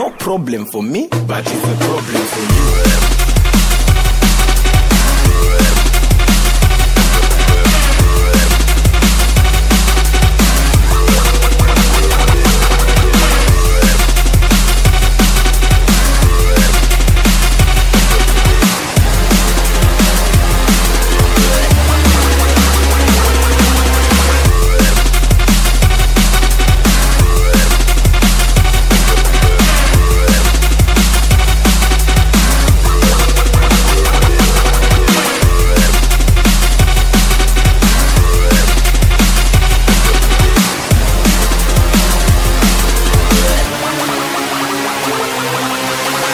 no problem for me, but it's a problem for you.